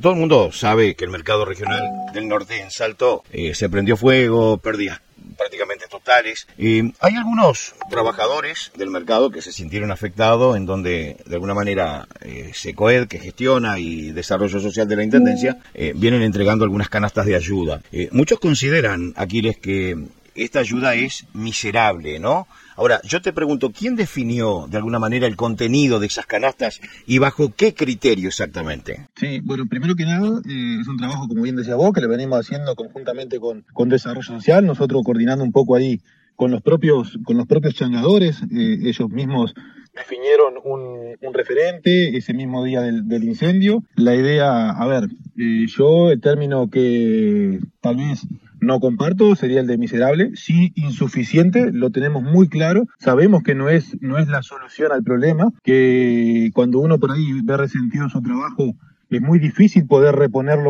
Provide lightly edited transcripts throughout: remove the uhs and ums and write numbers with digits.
todo el mundo sabe que el mercado regional del norte en Salto se prendió fuego, pérdidas prácticamente totales. Hay algunos trabajadores del mercado que se sintieron afectados, en donde de alguna manera SECOED, que gestiona y desarrollo social de la Intendencia, vienen entregando algunas canastas de ayuda. Muchos consideran, Aquiles, que esta ayuda es miserable, ¿no? Ahora, yo te pregunto, ¿quién definió de alguna manera el contenido de esas canastas y bajo qué criterio exactamente? Sí, bueno, primero que nada, es un trabajo, como bien decía vos, que lo venimos haciendo conjuntamente con Desarrollo Social, nosotros coordinando un poco ahí con los propios changadores, ellos mismos definieron un referente ese mismo día del incendio. La idea, a ver, yo el término que tal vez no comparto sería el de miserable, sí insuficiente, lo tenemos muy claro, sabemos que no es la solución al problema, que cuando uno por ahí ve resentido su trabajo es muy difícil poder reponerlo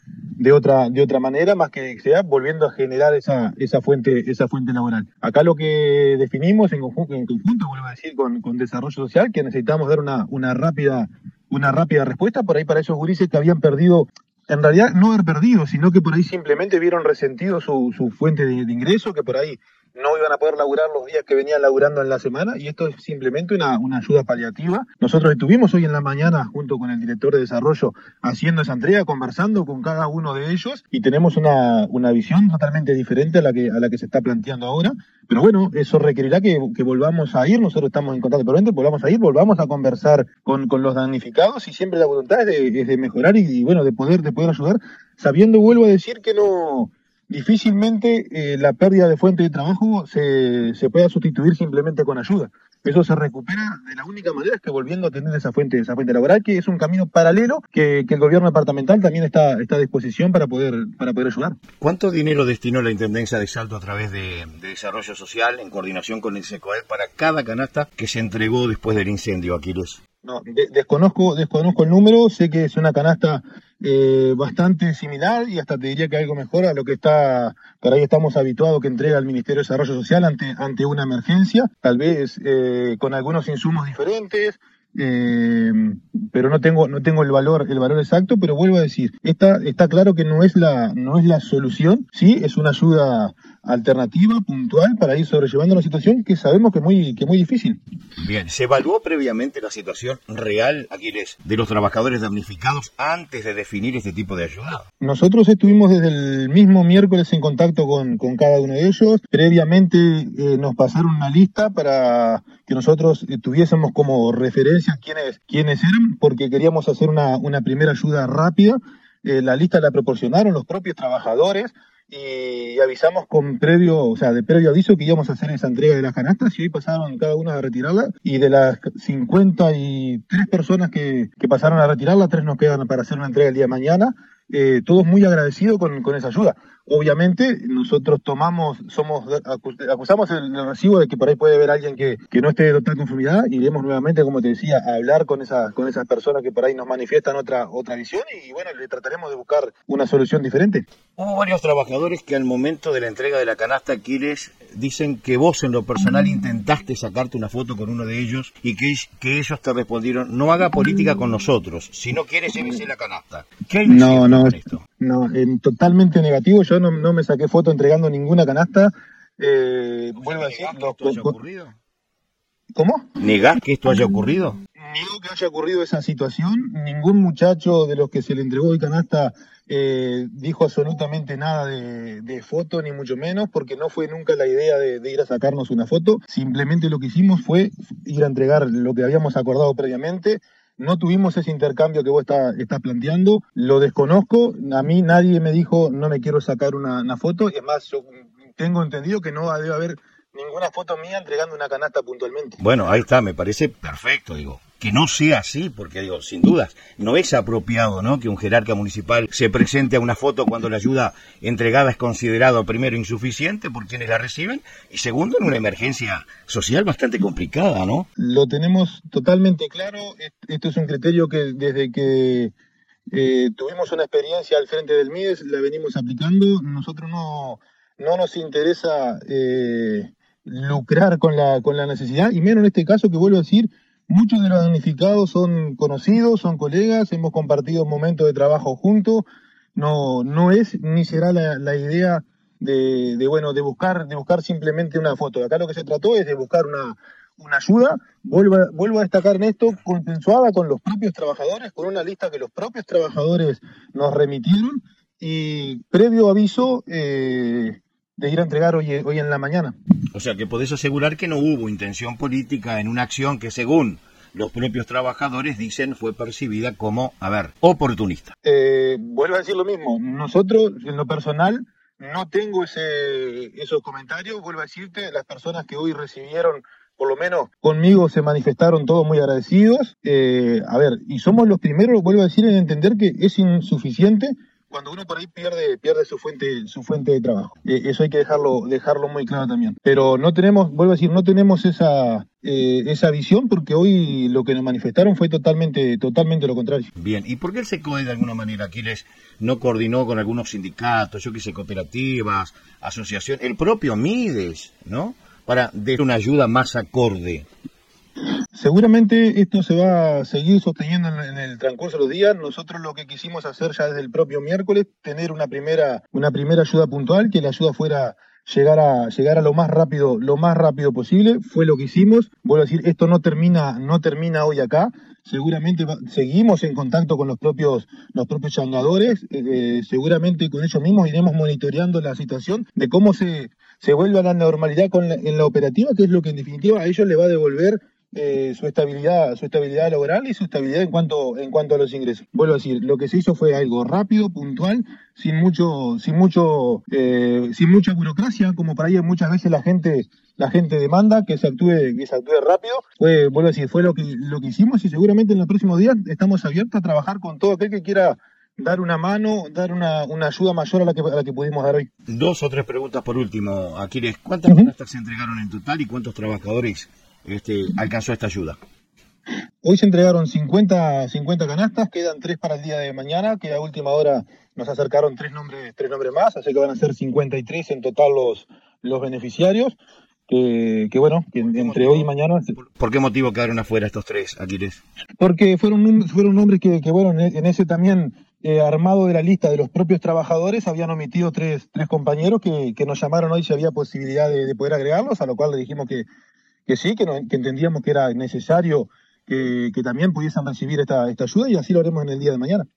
de otra manera, más que sea volviendo a generar esa fuente laboral. Acá lo que definimos en conjunto, vuelvo a decir, con Desarrollo Social, que necesitamos dar una rápida respuesta por ahí para esos gurises que habían perdido. En realidad no haber perdido, sino que por ahí simplemente vieron resentido su fuente de ingreso, que por ahí no iban a poder laburar los días que venían laburando en la semana, y esto es simplemente una ayuda paliativa. Nosotros estuvimos hoy en la mañana junto con el director de desarrollo haciendo esa entrega, conversando con cada uno de ellos, y tenemos una visión totalmente diferente a la que se está planteando ahora. Pero bueno, eso requerirá que volvamos a ir, nosotros estamos en contacto permanente, volvamos a conversar con los damnificados, y siempre la voluntad es de mejorar y bueno, de poder ayudar, sabiendo, vuelvo a decir, que no difícilmente la pérdida de fuente de trabajo se pueda sustituir simplemente con ayuda. Eso se recupera de la única manera es que volviendo a tener esa fuente laboral, que es un camino paralelo que el gobierno departamental también está a disposición para poder ayudar. ¿Cuánto dinero destinó la Intendencia de Salto a través de Desarrollo Social en coordinación con el SECOED para cada canasta que se entregó después del incendio, Aquiles? No, desconozco el número, sé que es una canasta bastante similar y hasta te diría que algo mejor a lo que por ahí estamos habituados que entrega el Ministerio de Desarrollo Social ante una emergencia, tal vez con algunos insumos diferentes, pero no tengo el valor exacto, pero vuelvo a decir, está claro que no es la solución, sí, es una ayuda alternativa, puntual, para ir sobrellevando una situación que sabemos que es muy difícil. Bien, ¿se evaluó previamente la situación real, Aquiles, de los trabajadores damnificados antes de definir este tipo de ayuda? Nosotros estuvimos desde el mismo miércoles en contacto con cada uno de ellos. Previamente nos pasaron una lista para que nosotros tuviésemos como referencia quiénes eran, porque queríamos hacer una primera ayuda rápida. La lista la proporcionaron los propios trabajadores y avisamos de previo aviso que íbamos a hacer esa entrega de las canastas, y hoy pasaron cada una a retirarla, y de las 53 personas que pasaron a retirarla, 3 nos quedan para hacer una entrega el día de mañana. Todos muy agradecidos con esa ayuda. Obviamente nosotros acusamos el recibo de que por ahí puede haber alguien que no esté de total conformidad. Iremos nuevamente, como te decía, a hablar con esas personas que por ahí nos manifiestan otra visión, y bueno, le trataremos de buscar una solución diferente. Hubo varios trabajadores que al momento de la entrega de la canasta, Aquiles, dicen que vos en lo personal intentaste sacarte una foto con uno de ellos y que ellos te respondieron: no haga política con nosotros, si no quiere llévese la canasta. ¿Qué hay de cierto con esto? No, totalmente negativo. Yo no me saqué foto entregando ninguna canasta. Vuelvo a decir, ¿Que esto haya ocurrido? ¿Cómo? ¿Negás que esto haya ocurrido? Niego que haya ocurrido esa situación. Ningún muchacho de los que se le entregó de canasta dijo absolutamente nada de foto, ni mucho menos, porque no fue nunca la idea de ir a sacarnos una foto. Simplemente lo que hicimos fue ir a entregar lo que habíamos acordado previamente. No tuvimos ese intercambio que vos estás planteando, lo desconozco. A mí nadie me dijo no me quiero sacar una foto, y es más, yo tengo entendido que no debe haber ninguna foto mía entregando una canasta puntualmente. Bueno, ahí está, me parece perfecto, que no sea así, porque sin dudas, no es apropiado, ¿no?, que un jerarca municipal se presente a una foto cuando la ayuda entregada es considerada, primero, insuficiente por quienes la reciben, y segundo, en una emergencia social bastante complicada, ¿no? Lo tenemos totalmente claro. Esto es un criterio que desde que tuvimos una experiencia al frente del MIDES la venimos aplicando. Nosotros no nos interesa lucrar con la necesidad, y menos en este caso, que vuelvo a decir, Muchos de los damnificados son conocidos, son colegas, hemos compartido momentos de trabajo juntos. No es ni será la idea de buscar simplemente una foto. Acá lo que se trató es de buscar una ayuda. Vuelvo a destacar en esto, consensuada con los propios trabajadores, con una lista que los propios trabajadores nos remitieron y previo aviso de ir a entregar hoy en la mañana. O sea que podés asegurar que no hubo intención política en una acción que, según los propios trabajadores dicen, fue percibida como, oportunista. Vuelvo a decir lo mismo. Nosotros, en lo personal, no tengo esos comentarios. Vuelvo a decirte, las personas que hoy recibieron, por lo menos conmigo, se manifestaron todos muy agradecidos. Y somos los primeros, vuelvo a decir, en entender que es insuficiente cuando uno por ahí pierde su fuente de trabajo. Eso hay que dejarlo muy claro también. Pero no tenemos, vuelvo a decir, no tenemos esa visión, porque hoy lo que nos manifestaron fue totalmente lo contrario. Bien, ¿y por qué el SECODE de alguna manera, Aquiles, no coordinó con algunos sindicatos, cooperativas, asociaciones, el propio Mides, ¿no?, para dar una ayuda más acorde? Seguramente esto se va a seguir sosteniendo en el transcurso de los días. Nosotros lo que quisimos hacer ya desde el propio miércoles, tener una primera ayuda puntual, que la ayuda fuera llegar a lo más rápido posible. Fue lo que hicimos. Vuelvo a decir, esto no termina hoy acá. Seguramente seguimos en contacto con los propios changadores. Seguramente con ellos mismos iremos monitoreando la situación de cómo se vuelve a la normalidad en la operativa, que es lo que en definitiva a ellos le va a devolver su estabilidad laboral y su estabilidad en cuanto a los ingresos. Vuelvo a decir, lo que se hizo fue algo rápido, puntual, sin mucha burocracia, como por ahí muchas veces la gente demanda que se actúe rápido. Vuelvo a decir, fue lo que hicimos, y seguramente en los próximos días estamos abiertos a trabajar con todo aquel que quiera dar una mano, dar una ayuda mayor a la que pudimos dar hoy. 2 o 3 preguntas por último, Aquiles. ¿Cuántas canastas se entregaron en total y cuántos trabajadores alcanzó esta ayuda? Hoy se entregaron 50 canastas, quedan 3 para el día de mañana, que a última hora nos acercaron 3 nombres más, así que van a ser 53 en total los beneficiarios, que entre hoy y mañana... ¿Por qué motivo quedaron afuera estos 3, Aquiles? Porque fueron nombres que en ese también armado de la lista de los propios trabajadores habían omitido 3 compañeros que nos llamaron hoy si había posibilidad de poder agregarlos, a lo cual le dijimos que sí, que entendíamos que era necesario que también pudiesen recibir esta ayuda, y así lo haremos en el día de mañana.